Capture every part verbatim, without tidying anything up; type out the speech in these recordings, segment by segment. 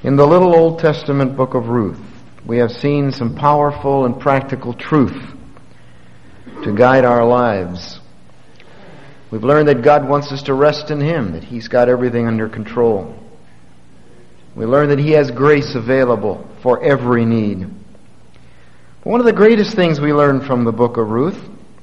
In the little Old Testament book of Ruth, we have seen some powerful and practical truth to guide our lives. We've learned that God wants us to rest in Him, that He's got everything under control. We learn that He has grace available for every need. One of the greatest things we learn from the book of Ruth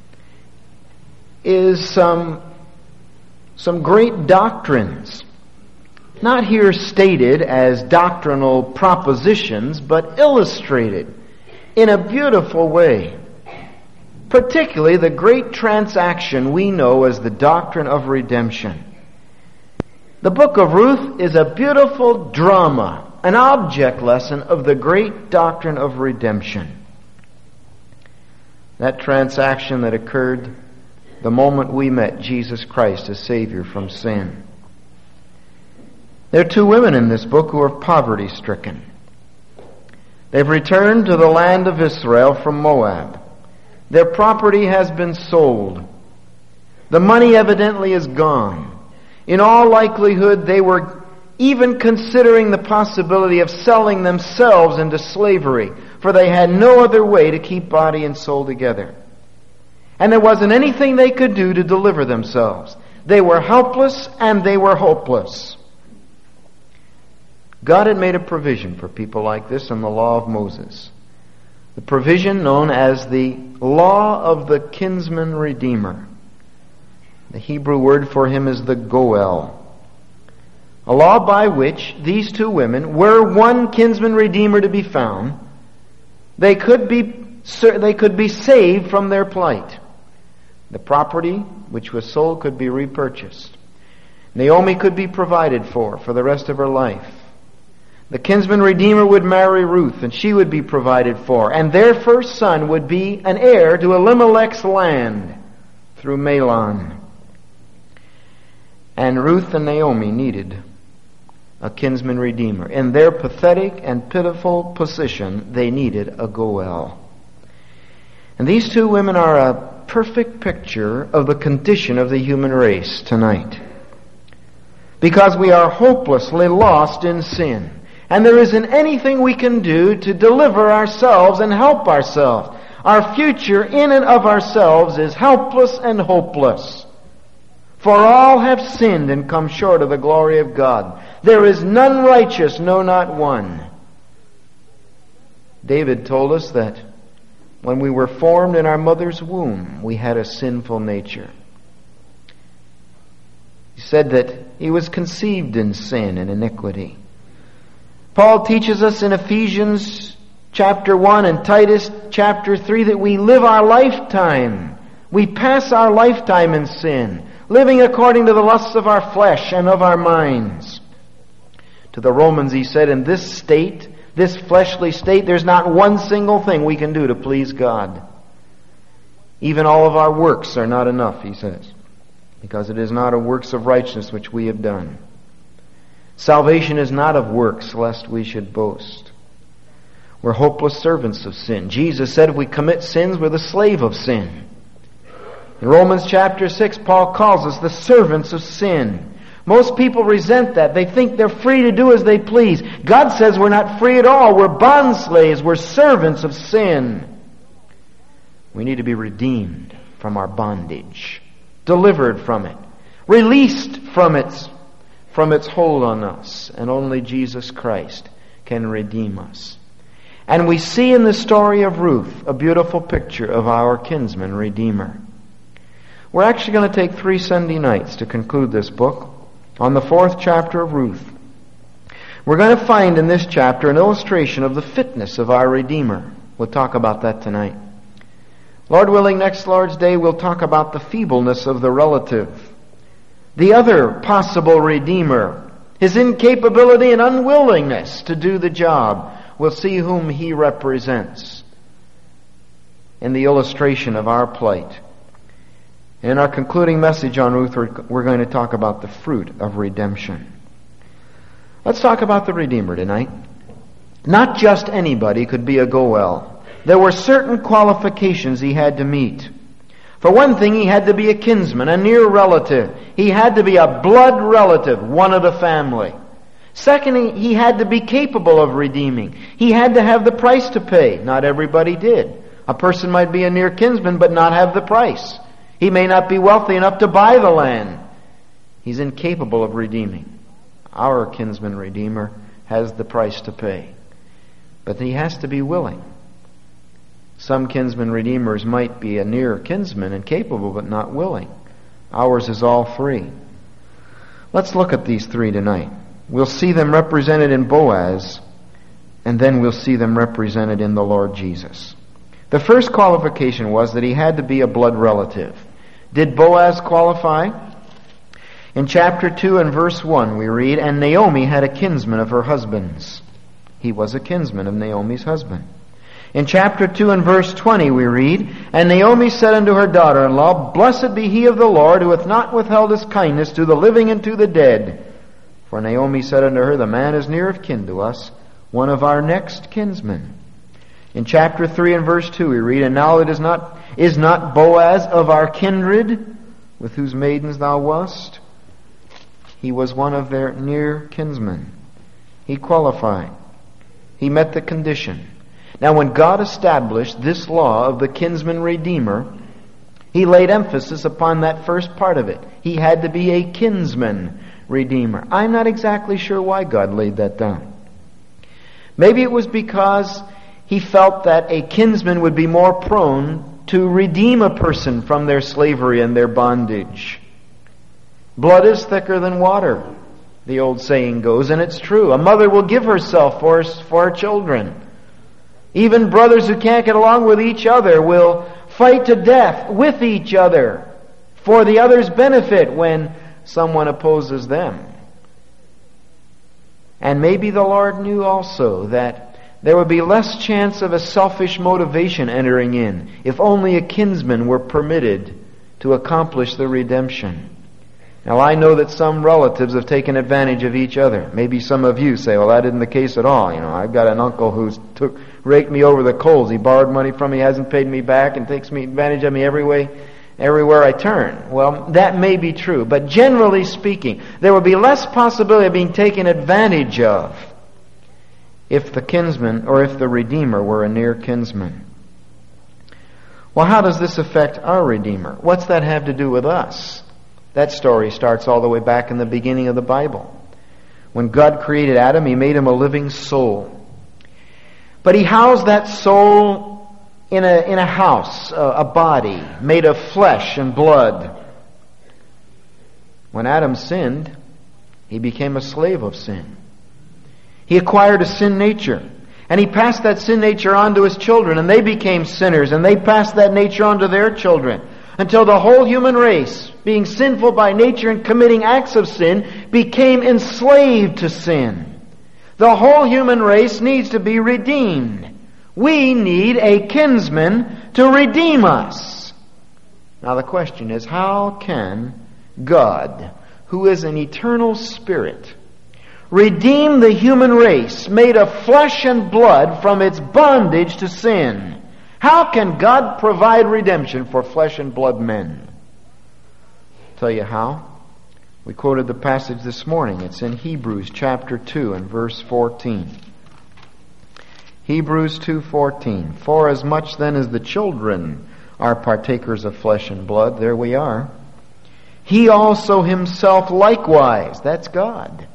is some, some great doctrines. Not here stated as doctrinal propositions, but illustrated in a beautiful way. Particularly the great transaction we know as the doctrine of redemption. The book of Ruth is a beautiful drama, an object lesson of the great doctrine of redemption. That transaction that occurred the moment we met Jesus Christ as Savior from sin. There are two women in this book who are poverty-stricken. They've returned to the land of Israel from Moab. Their property has been sold. The money evidently is gone. In all likelihood, they were even considering the possibility of selling themselves into slavery, for they had no other way to keep body and soul together. And there wasn't anything they could do to deliver themselves. They were helpless and they were hopeless. God had made a provision for people like this in the law of Moses. The provision known as the law of the kinsman redeemer. The Hebrew word for him is the goel. A law by which these two women, were one kinsman redeemer to be found, they could be, they could be saved from their plight. The property which was sold could be repurchased. Naomi could be provided for for the rest of her life. The kinsman redeemer would marry Ruth, and she would be provided for. And their first son would be an heir to Elimelech's land through Mahlon. And Ruth and Naomi needed a kinsman redeemer. In their pathetic and pitiful position, they needed a goel. And these two women are a perfect picture of the condition of the human race tonight. Because we are hopelessly lost in sin. And there isn't anything we can do to deliver ourselves and help ourselves. Our future in and of ourselves is helpless and hopeless. For all have sinned and come short of the glory of God. There is none righteous, no, not one. David told us that when we were formed in our mother's womb, we had a sinful nature. He said that he was conceived in sin and iniquity. Paul teaches us in Ephesians chapter one and Titus chapter three that we live our lifetime. We pass our lifetime in sin, living according to the lusts of our flesh and of our minds. To the Romans he said, in this state, this fleshly state, there's not one single thing we can do to please God. Even all of our works are not enough, he says, because it is not of works of righteousness which we have done. Salvation is not of works, lest we should boast. We're hopeless servants of sin. Jesus said if we commit sins, we're the slave of sin. In Romans chapter six, Paul calls us the servants of sin. Most people resent that. They think they're free to do as they please. God says we're not free at all. We're bond slaves. We're servants of sin. We need to be redeemed from our bondage, delivered from it, released from its from its hold on us, and only Jesus Christ can redeem us. And we see in the story of Ruth a beautiful picture of our kinsman redeemer. We're actually going to take three Sunday nights to conclude this book on the fourth chapter of Ruth. We're going to find in this chapter an illustration of the fitness of our Redeemer. We'll talk about that tonight. Lord willing, next Lord's Day we'll talk about the feebleness of the relative. The other possible Redeemer, his incapability and unwillingness to do the job. We'll see whom he represents in the illustration of our plight. In our concluding message on Ruth, we're going to talk about the fruit of redemption. Let's talk about the Redeemer tonight. Not just anybody could be a goel. There were certain qualifications he had to meet. For one thing, he had to be a kinsman, a near relative. He had to be a blood relative, one of the family. Secondly, he had to be capable of redeeming. He had to have the price to pay. Not everybody did. A person might be a near kinsman but not have the price. He may not be wealthy enough to buy the land. He's incapable of redeeming. Our kinsman redeemer has the price to pay. But he has to be willing. Some kinsman redeemers might be a near kinsman and capable but not willing. Ours is all free. Let's look at these three tonight. We'll see them represented in Boaz, and then we'll see them represented in the Lord Jesus. The first qualification was that he had to be a blood relative. Did Boaz qualify? In chapter two and verse one we read, "And Naomi had a kinsman of her husband's." He was a kinsman of Naomi's husband. In chapter two and verse twenty we read, "And Naomi said unto her daughter-in-law, Blessed be he of the Lord, who hath not withheld his kindness to the living and to the dead. For Naomi said unto her, The man is near of kin to us, one of our next kinsmen." In chapter three and verse two we read, "And now it is not is not Boaz of our kindred, with whose maidens thou wast?" He was one of their near kinsmen. He qualified. He met the condition. Now when God established this law of the kinsman redeemer, He laid emphasis upon that first part of it. He had to be a kinsman redeemer. I'm not exactly sure why God laid that down. Maybe it was because He felt that a kinsman would be more prone to redeem a person from their slavery and their bondage. Blood is thicker than water, the old saying goes, and it's true. A mother will give herself for, for her children. Even brothers who can't get along with each other will fight to death with each other for the other's benefit when someone opposes them. And maybe the Lord knew also that there would be less chance of a selfish motivation entering in if only a kinsman were permitted to accomplish the redemption. Now I know that some relatives have taken advantage of each other. Maybe some of you say, well, that isn't the case at all. You know, I've got an uncle who's took, raked me over the coals. He borrowed money from me, hasn't paid me back, and takes me advantage of me every way, everywhere I turn. Well, that may be true. But generally speaking, there would be less possibility of being taken advantage of if the kinsman or if the Redeemer were a near kinsman. Well, how does this affect our Redeemer? What's that have to do with us? That story starts all the way back in the beginning of the Bible. When God created Adam, He made him a living soul. But He housed that soul in a, in a house, a, a body, made of flesh and blood. When Adam sinned, he became a slave of sin. He acquired a sin nature. And he passed that sin nature on to his children, and they became sinners, and they passed that nature on to their children. Until the whole human race, being sinful by nature and committing acts of sin, became enslaved to sin. The whole human race needs to be redeemed. We need a kinsman to redeem us. Now the question is, how can God, who is an eternal spirit, redeem the human race made of flesh and blood from its bondage to sin? How can God provide redemption for flesh and blood men? I'll tell you how. We quoted the passage this morning. It's in Hebrews chapter two and verse fourteen. Hebrews two fourteen. For as much then as the children are partakers of flesh and blood, there we are, He also Himself likewise, that's God,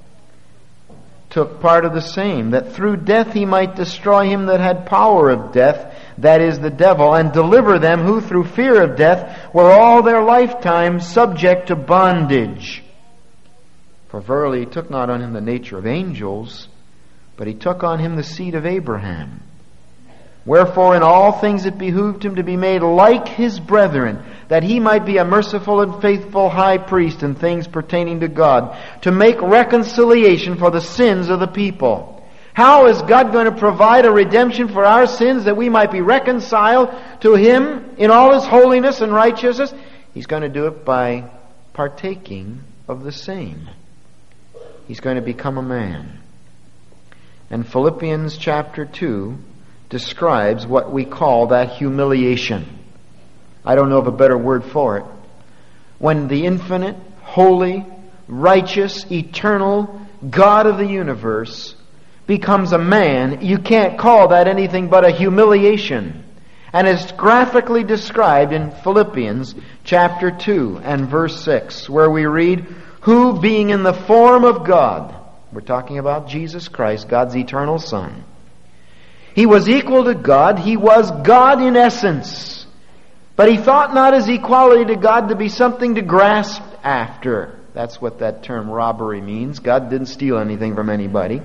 took part of the same, that through death He might destroy him that had power of death, that is the devil, and deliver them who through fear of death were all their lifetime subject to bondage. For verily He took not on Him the nature of angels, but He took on Him the seed of Abraham. Wherefore in all things it behooved Him to be made like His brethren, that He might be a merciful and faithful high priest in things pertaining to God, to make reconciliation for the sins of the people. How is God going to provide a redemption for our sins that we might be reconciled to Him in all His holiness and righteousness? He's going to do it by partaking of the same. He's going to become a man. And Philippians chapter two describes what we call that humiliation. I don't know of a better word for it. When the infinite, holy, righteous, eternal God of the universe becomes a man, you can't call that anything but a humiliation. And it's graphically described in Philippians chapter two and verse six, where we read, who being in the form of God, we're talking about Jesus Christ, God's eternal Son, he was equal to God, he was God in essence, but he thought not his equality to God to be something to grasp after. That's what that term robbery means. God didn't steal anything from anybody.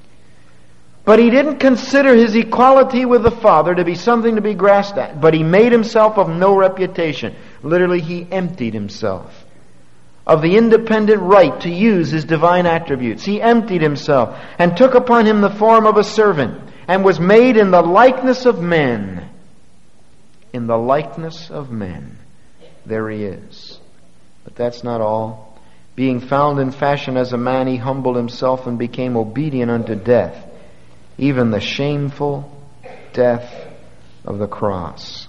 But he didn't consider his equality with the Father to be something to be grasped at. But he made himself of no reputation. Literally, he emptied himself of the independent right to use his divine attributes. He emptied himself and took upon him the form of a servant and was made in the likeness of men. In the likeness of men. There he is. But that's not all. Being found in fashion as a man, he humbled himself and became obedient unto death, even the shameful death of the cross.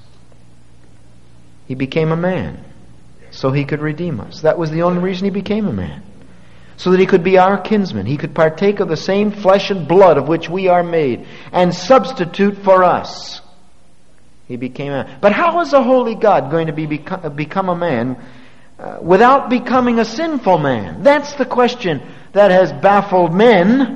He became a man so he could redeem us. That was the only reason he became a man. So that he could be our kinsman. He could partake of the same flesh and blood of which we are made and substitute for us. He became a man. But how is a holy God going to be become, become a man uh, without becoming a sinful man? That's the question that has baffled men.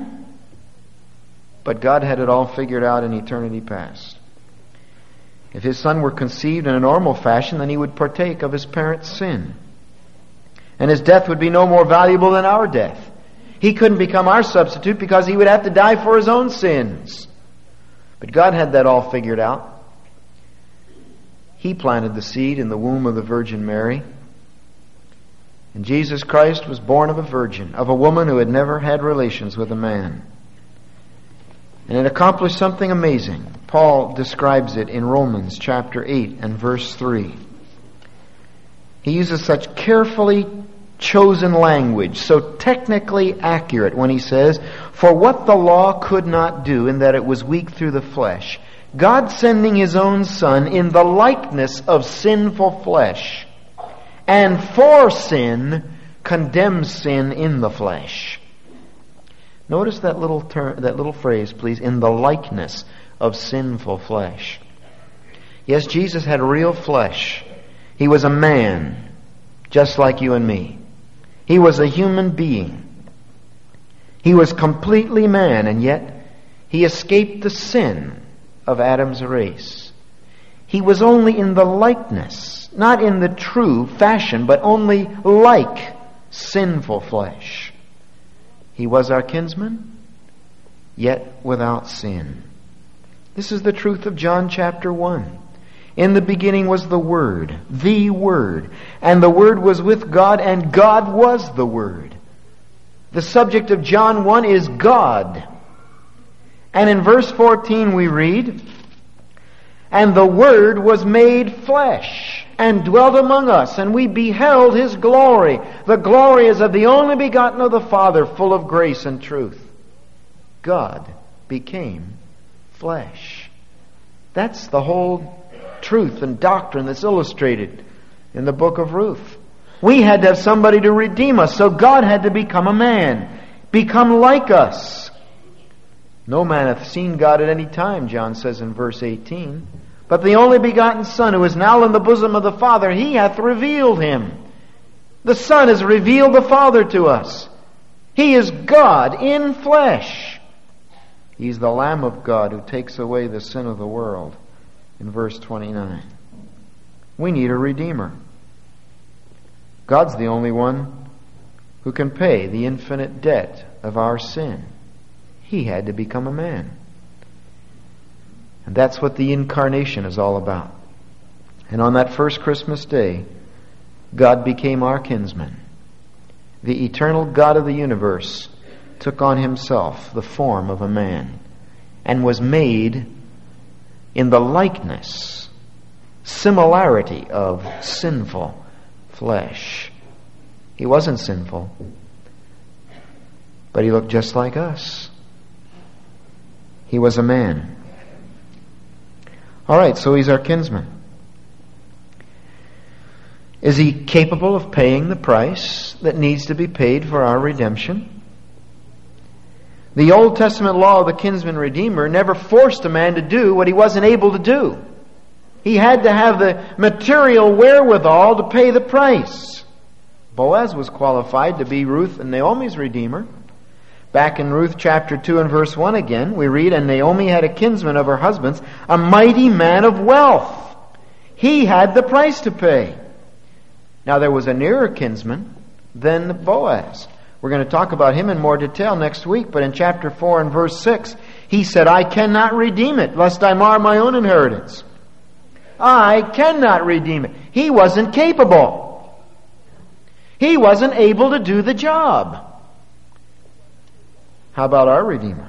But God had it all figured out in eternity past. If his Son were conceived in a normal fashion, then he would partake of his parents' sin. And his death would be no more valuable than our death. He couldn't become our substitute because he would have to die for his own sins. But God had that all figured out. He planted the seed in the womb of the Virgin Mary. And Jesus Christ was born of a virgin, of a woman who had never had relations with a man. And it accomplished something amazing. Paul describes it in Romans chapter eight and verse three. He uses such carefully chosen language, so technically accurate when he says, for what the law could not do in that it was weak through the flesh, God sending his own Son in the likeness of sinful flesh, and for sin condemns sin in the flesh. Notice that little term, that little phrase, please, in the likeness of sinful flesh. Yes, Jesus had real flesh. He was a man, just like you and me. He was a human being. He was completely man, and yet he escaped the sin of Adam's race. He was only in the likeness, not in the true fashion, but only like sinful flesh. He was our kinsman, yet without sin. This is the truth of John chapter one. In the beginning was the Word, the Word, and the Word was with God, and God was the Word. The subject of John one is God. And in verse fourteen we read, and the Word was made flesh, and dwelt among us, and we beheld his glory. The glory is of the only begotten of the Father, full of grace and truth. God became flesh. That's the whole truth and doctrine that's illustrated in the book of Ruth. We had to have somebody to redeem us, so God had to become a man, become like us. No man hath seen God at any time, John says in verse eighteen. But the only begotten Son, who is now in the bosom of the Father, he hath revealed him. The Son has revealed the Father to us. He is God in flesh. He's the Lamb of God who takes away the sin of the world. In verse twenty-nine. We need a Redeemer. God's the only one who can pay the infinite debt of our sin. He had to become a man. And that's what the incarnation is all about. And on that first Christmas day, God became our kinsman. The eternal God of the universe took on himself the form of a man and was made in the likeness, similarity of sinful flesh. He wasn't sinful, but he looked just like us. He was a man. All right, so he's our kinsman. Is he capable of paying the price that needs to be paid for our redemption? The Old Testament law of the kinsman redeemer never forced a man to do what he wasn't able to do. He had to have the material wherewithal to pay the price. Boaz was qualified to be Ruth and Naomi's redeemer. Back in Ruth chapter two and verse one again, we read, "And Naomi had a kinsman of her husband's, a mighty man of wealth. He had the price to pay." Now there was a nearer kinsman than Boaz. We're going to talk about him in more detail next week, but in chapter four and verse six, he said, "I cannot redeem it, lest I mar my own inheritance." I cannot redeem it. He wasn't capable. He wasn't able to do the job. How about our Redeemer?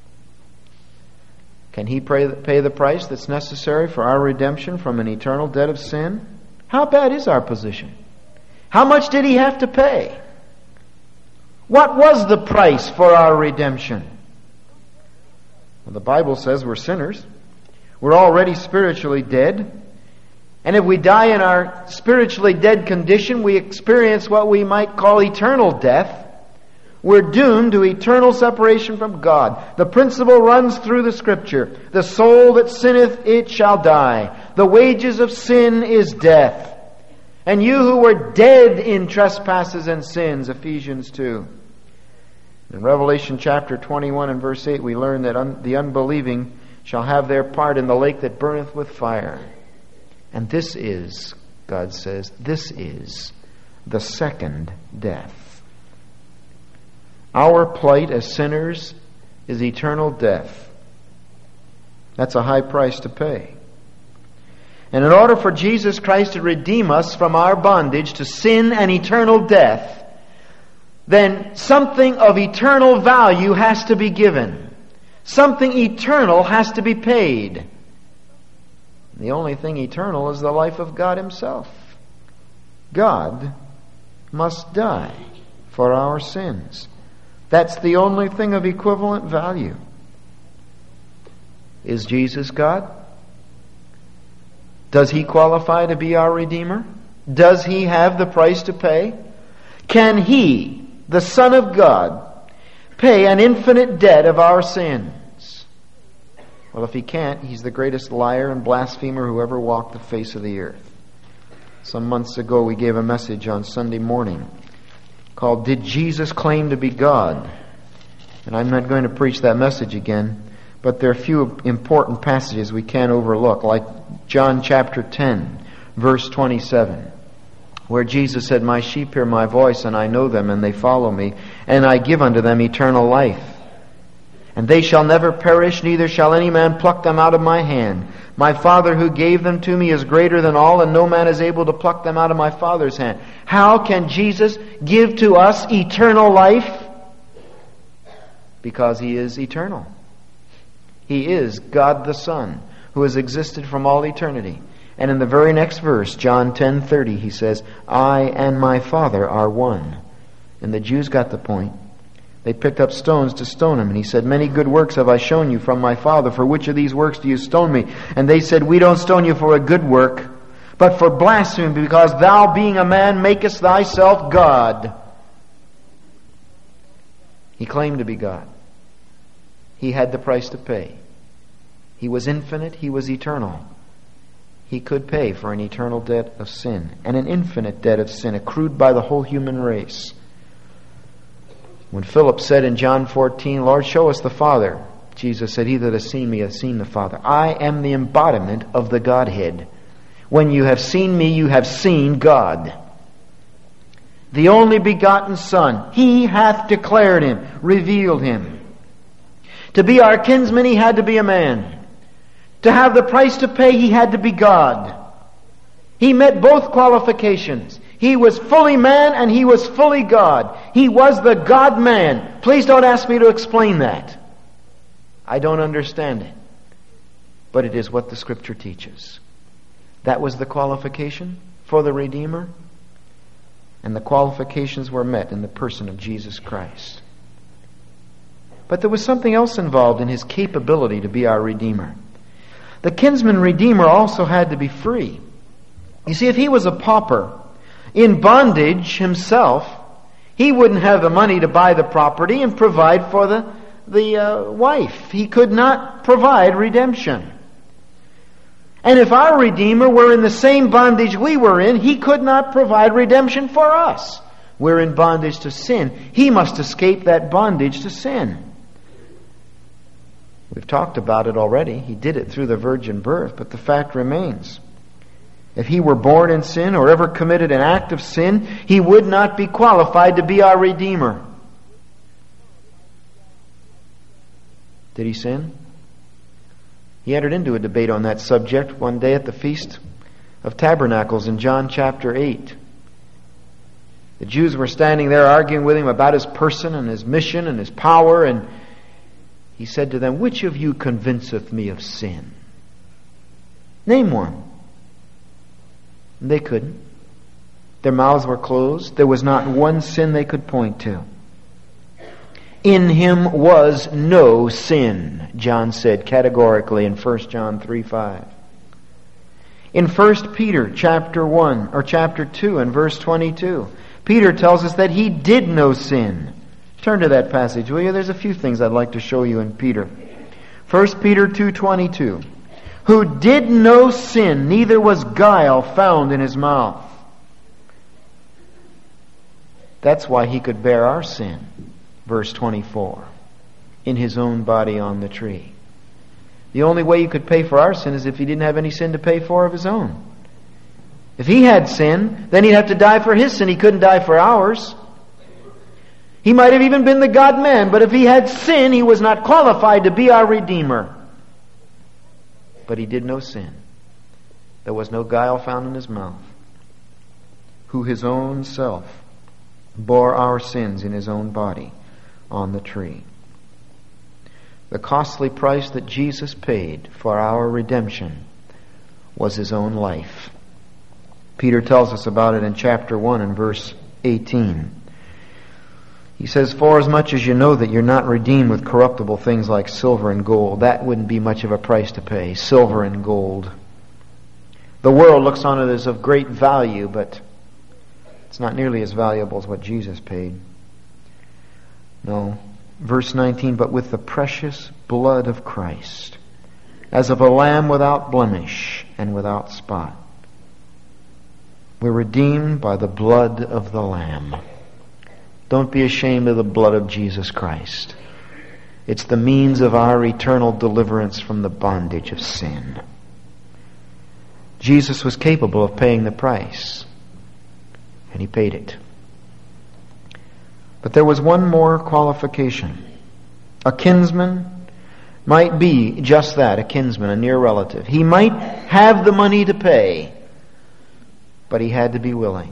Can He pay the price that's necessary for our redemption from an eternal debt of sin? How bad is our position? How much did He have to pay? What was the price for our redemption? Well, the Bible says we're sinners. We're already spiritually dead. And if we die in our spiritually dead condition, we experience what we might call eternal death. We're doomed to eternal separation from God. The principle runs through the Scripture. The soul that sinneth, it shall die. The wages of sin is death. And you who were dead in trespasses and sins, Ephesians two. In Revelation chapter twenty-one and verse eight, we learn that un- the unbelieving shall have their part in the lake that burneth with fire. And this is, God says, this is the second death. Our plight as sinners is eternal death. That's a high price to pay. And in order for Jesus Christ to redeem us from our bondage to sin and eternal death, then something of eternal value has to be given. Something eternal has to be paid. The only thing eternal is the life of God Himself. God must die for our sins. That's the only thing of equivalent value. Is Jesus God? Does He qualify to be our Redeemer? Does He have the price to pay? Can He, the Son of God, pay an infinite debt of our sins? Well, if He can't, He's the greatest liar and blasphemer who ever walked the face of the earth. Some months ago we gave a message on Sunday morning called, "Did Jesus Claim to be God?" And I'm not going to preach that message again, but there are a few important passages we can't overlook, like John chapter ten, verse twenty-seven, where Jesus said, "My sheep hear my voice, and I know them, and they follow me, and I give unto them eternal life. And they shall never perish, neither shall any man pluck them out of my hand. My Father who gave them to me is greater than all, and no man is able to pluck them out of my Father's hand." How can Jesus give to us eternal life? Because He is eternal. He is God the Son, who has existed from all eternity. And in the very next verse, John ten thirty, He says, "I and my Father are one." And the Jews got the point. They picked up stones to stone Him. And He said, "Many good works have I shown you from my Father. For which of these works do you stone me?" And they said, "We don't stone you for a good work, but for blasphemy, because thou, being a man, makest thyself God." He claimed to be God. He had the price to pay. He was infinite. He was eternal. He could pay for an eternal debt of sin and an infinite debt of sin accrued by the whole human race. When Philip said in John fourteen, "Lord, show us the Father," Jesus said, "He that has seen me hath seen the Father." I am the embodiment of the Godhead. When you have seen me, you have seen God. The only begotten Son, He hath declared Him, revealed Him. To be our kinsman, He had to be a man. To have the price to pay, He had to be God. He met both qualifications. He was fully man and He was fully God. He was the God-man. Please don't ask me to explain that. I don't understand it. But it is what the Scripture teaches. That was the qualification for the Redeemer. And the qualifications were met in the person of Jesus Christ. But there was something else involved in His capability to be our Redeemer. The kinsman Redeemer also had to be free. You see, if he was a pauper, in bondage himself, he wouldn't have the money to buy the property and provide for the, the uh, wife. He could not provide redemption. And if our Redeemer were in the same bondage we were in, He could not provide redemption for us. We're in bondage to sin. He must escape that bondage to sin. We've talked about it already. He did it through the virgin birth, but the fact remains. If He were born in sin or ever committed an act of sin, He would not be qualified to be our Redeemer. Did He sin? He entered into a debate on that subject one day at the Feast of Tabernacles in John chapter eight. The Jews were standing there arguing with Him about His person and His mission and His power, and He said to them, "Which of you convinceth me of sin? Name one." And they couldn't. Their mouths were closed. There was not one sin they could point to. In Him was no sin, John said categorically in First John three five. In First Peter chapter one, or chapter two and verse twenty-two, Peter tells us that he did no sin. Turn to that passage, will you? There's a few things I'd like to show you in Peter. First Peter two twenty-two. Who did no sin, neither was guile found in His mouth. That's why He could bear our sin. Verse twenty-four. In His own body on the tree. The only way you could pay for our sin is if He didn't have any sin to pay for of His own. If He had sin, then He'd have to die for His sin. He couldn't die for ours. He might have even been the God-man, but if He had sin, He was not qualified to be our Redeemer. But He did no sin. There was no guile found in His mouth. Who His own self bore our sins in His own body on the tree. The costly price that Jesus paid for our redemption was His own life. Peter tells us about it in chapter one and verse eighteen. He says, "For as much as you know that you're not redeemed with corruptible things like silver and gold," that wouldn't be much of a price to pay, silver and gold. The world looks on it as of great value, but it's not nearly as valuable as what Jesus paid. No. Verse nineteen, "But with the precious blood of Christ, as of a lamb without blemish and without spot." We're redeemed by the blood of the Lamb. Don't be ashamed of the blood of Jesus Christ. It's the means of our eternal deliverance from the bondage of sin. Jesus was capable of paying the price, and He paid it. But there was one more qualification. A kinsman might be just that, a kinsman, a near relative. He might have the money to pay, but he had to be willing.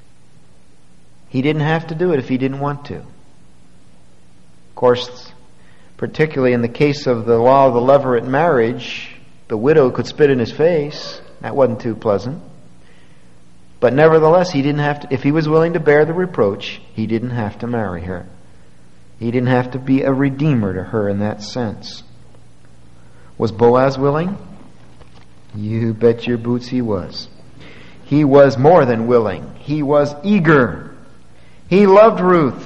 He didn't have to do it if he didn't want to. Of course, particularly in the case of the law of the levirate marriage, the widow could spit in his face. That wasn't too pleasant. But nevertheless, he didn't have to, if he was willing to bear the reproach, he didn't have to marry her. He didn't have to be a redeemer to her in that sense. Was Boaz willing? You bet your boots he was. He was more than willing. He was eager. He loved Ruth.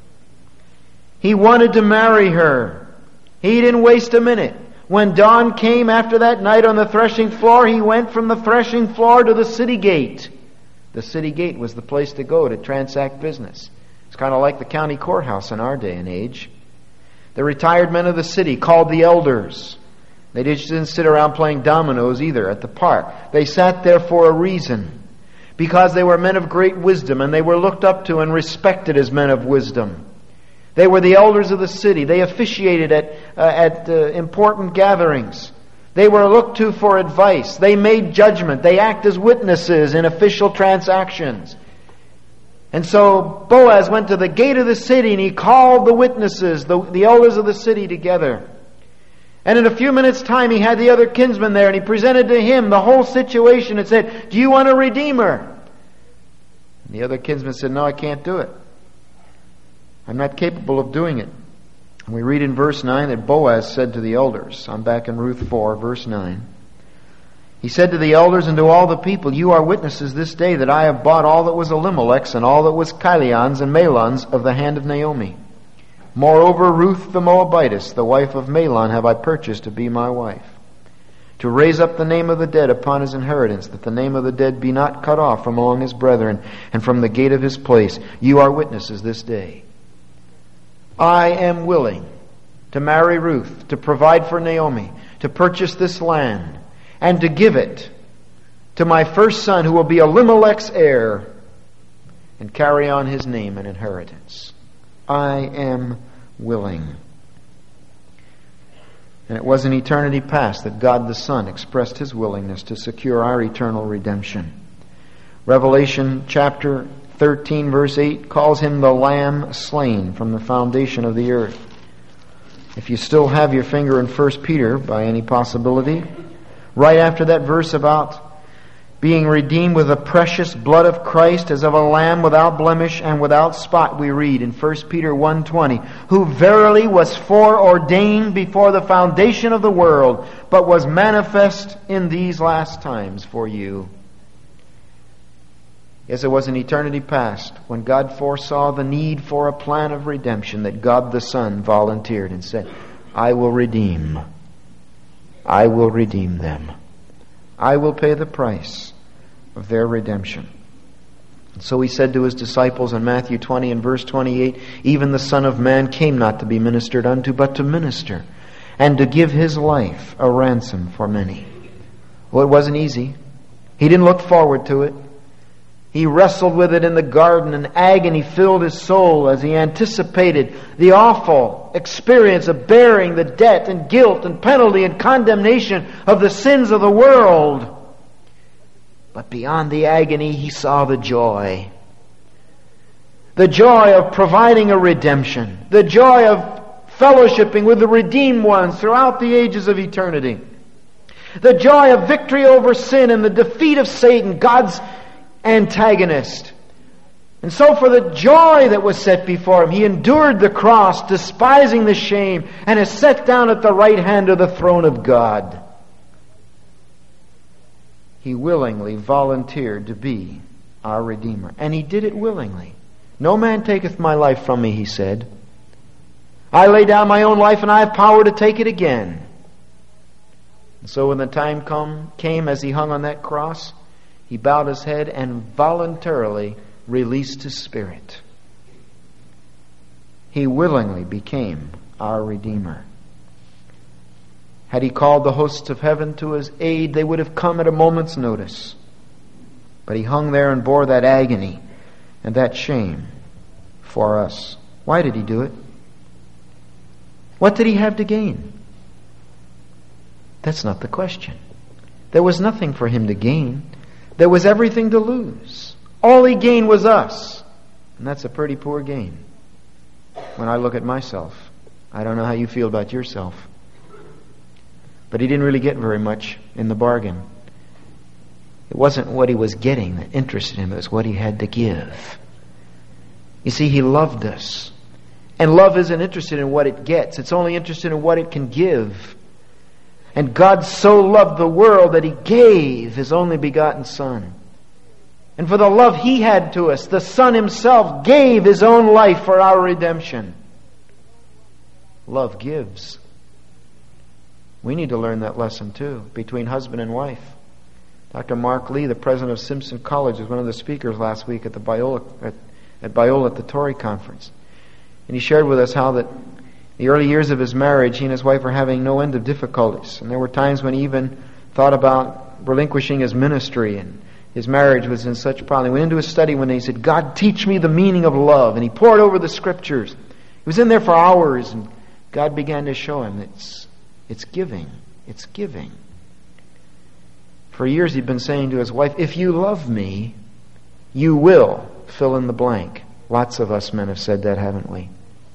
He wanted to marry her. He didn't waste a minute. When dawn came after that night on the threshing floor, he went from the threshing floor to the city gate. The city gate was the place to go to transact business. It's kind of like the county courthouse in our day and age. The retired men of the city called the elders. They just didn't sit around playing dominoes either at the park. They sat there for a reason. Because they were men of great wisdom, and they were looked up to and respected as men of wisdom. They were the elders of the city. They officiated at uh, at uh, important gatherings. They were looked to for advice. They made judgment. They act as witnesses in official transactions. And so Boaz went to the gate of the city and he called the witnesses, the, the elders of the city together. And in a few minutes' time he had the other kinsman there and he presented to him the whole situation and said, "Do you want a redeemer?" And the other kinsman said, "No, I can't do it. I'm not capable of doing it." And we read in verse nine that Boaz said to the elders, I'm back in Ruth four, verse nine. He said to the elders and to all the people, "You are witnesses this day that I have bought all that was Elimelech's and all that was Chilion's and Mahlon's of the hand of Naomi. Moreover, Ruth the Moabitess, the wife of Mahlon, have I purchased to be my wife, to raise up the name of the dead upon his inheritance, that the name of the dead be not cut off from among his brethren, and from the gate of his place. You are witnesses this day. I am willing to marry Ruth, to provide for Naomi, to purchase this land, and to give it to my first son, who will be Elimelech's heir, and carry on his name and inheritance. I am willing. And it was in eternity past that God the Son expressed his willingness to secure our eternal redemption. Revelation chapter thirteen verse eight calls him the Lamb slain from the foundation of the earth. If you still have your finger in First Peter by any possibility, right after that verse about being redeemed with the precious blood of Christ as of a lamb without blemish and without spot, we read in First Peter one twenty, who verily was foreordained before the foundation of the world, but was manifest in these last times for you. Yes, it was in eternity past when God foresaw the need for a plan of redemption that God the Son volunteered and said, I will redeem. I will redeem them. I will pay the price of their redemption. And so he said to his disciples in Matthew twenty and verse twenty-eight, even the Son of Man came not to be ministered unto, but to minister, and to give his life a ransom for many. Well, it wasn't easy. He didn't look forward to it. He wrestled with it in the garden, and agony filled his soul as he anticipated the awful experience of bearing the debt and guilt and penalty and condemnation of the sins of the world. But beyond the agony, he saw the joy. The joy of providing a redemption. The joy of fellowshipping with the redeemed ones throughout the ages of eternity. The joy of victory over sin and the defeat of Satan, God's antagonist. And so for the joy that was set before him, he endured the cross, despising the shame, and is set down at the right hand of the throne of God. He willingly volunteered to be our Redeemer. And he did it willingly. No man taketh my life from me, he said. I lay down my own life, and I have power to take it again. And so when the time come, came as he hung on that cross, he bowed his head and voluntarily released his spirit. He willingly became our Redeemer. Had he called the hosts of heaven to his aid, they would have come at a moment's notice. But he hung there and bore that agony and that shame for us. Why did he do it? What did he have to gain? That's not the question. There was nothing for him to gain. There was everything to lose. All he gained was us. And that's a pretty poor gain. When I look at myself, I don't know how you feel about yourself. But he didn't really get very much in the bargain. It wasn't what he was getting that interested him. It was what he had to give. You see, he loved us. And love isn't interested in what it gets. It's only interested in what it can give. And God so loved the world that he gave his only begotten Son. And for the love he had to us, the Son himself gave his own life for our redemption. Love gives. We need to learn that lesson too, between husband and wife. Doctor Mark Lee, the president of Simpson College, was one of the speakers last week at the Biola at, at Biola at the Torrey conference. And he shared with us how that the early years of his marriage, he and his wife were having no end of difficulties. And there were times when he even thought about relinquishing his ministry, and his marriage was in such problem. He went into his study one day, he said, God, teach me the meaning of love. And he poured over the scriptures. He was in there for hours, and God began to show him that it's, it's giving. It's giving. For years he'd been saying to his wife, if you love me, you will fill in the blank. Lots of us men have said that, haven't we?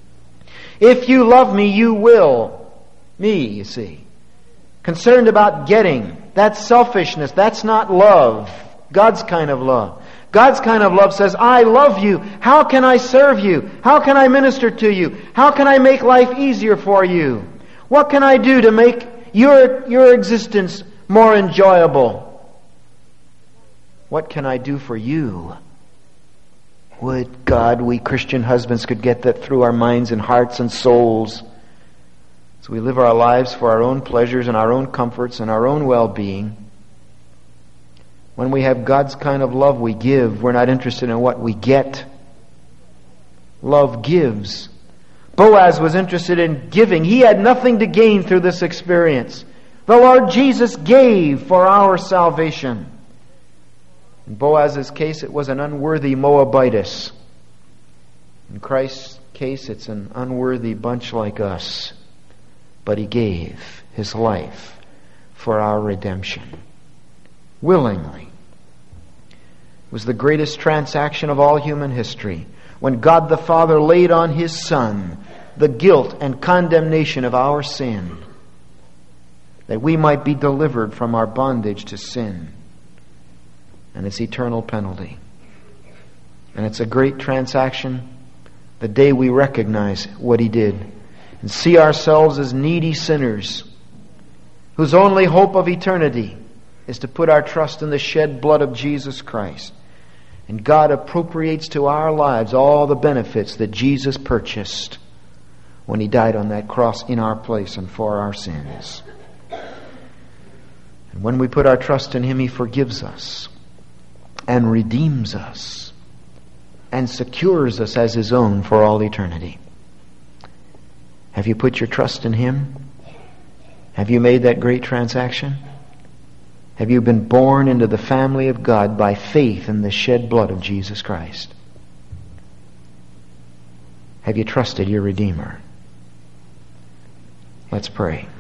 If you love me, you will. Me, you see. Concerned about getting. That's selfishness. That's not love. God's kind of love. God's kind of love says, I love you. How can I serve you? How can I minister to you? How can I make life easier for you? What can I do to make your, your existence more enjoyable? What can I do for you? Would God we Christian husbands could get that through our minds and hearts and souls. So we live our lives for our own pleasures and our own comforts and our own well-being. When we have God's kind of love we give, we're not interested in what we get. Love gives. Boaz was interested in giving. He had nothing to gain through this experience. The Lord Jesus gave for our salvation. In Boaz's case, it was an unworthy Moabitess. In Christ's case, it's an unworthy bunch like us. But He gave His life for our redemption. Willingly. It was the greatest transaction of all human history, when God the Father laid on His Son the guilt and condemnation of our sin, that we might be delivered from our bondage to sin and its eternal penalty. And it's a great transaction the day we recognize what He did and see ourselves as needy sinners whose only hope of eternity is to put our trust in the shed blood of Jesus Christ. And God appropriates to our lives all the benefits that Jesus purchased when He died on that cross in our place and for our sins. And when we put our trust in Him, He forgives us and redeems us and secures us as His own for all eternity. Have you put your trust in Him? Have you made that great transaction? Have you been born into the family of God by faith in the shed blood of Jesus Christ? Have you trusted your Redeemer? Let's pray.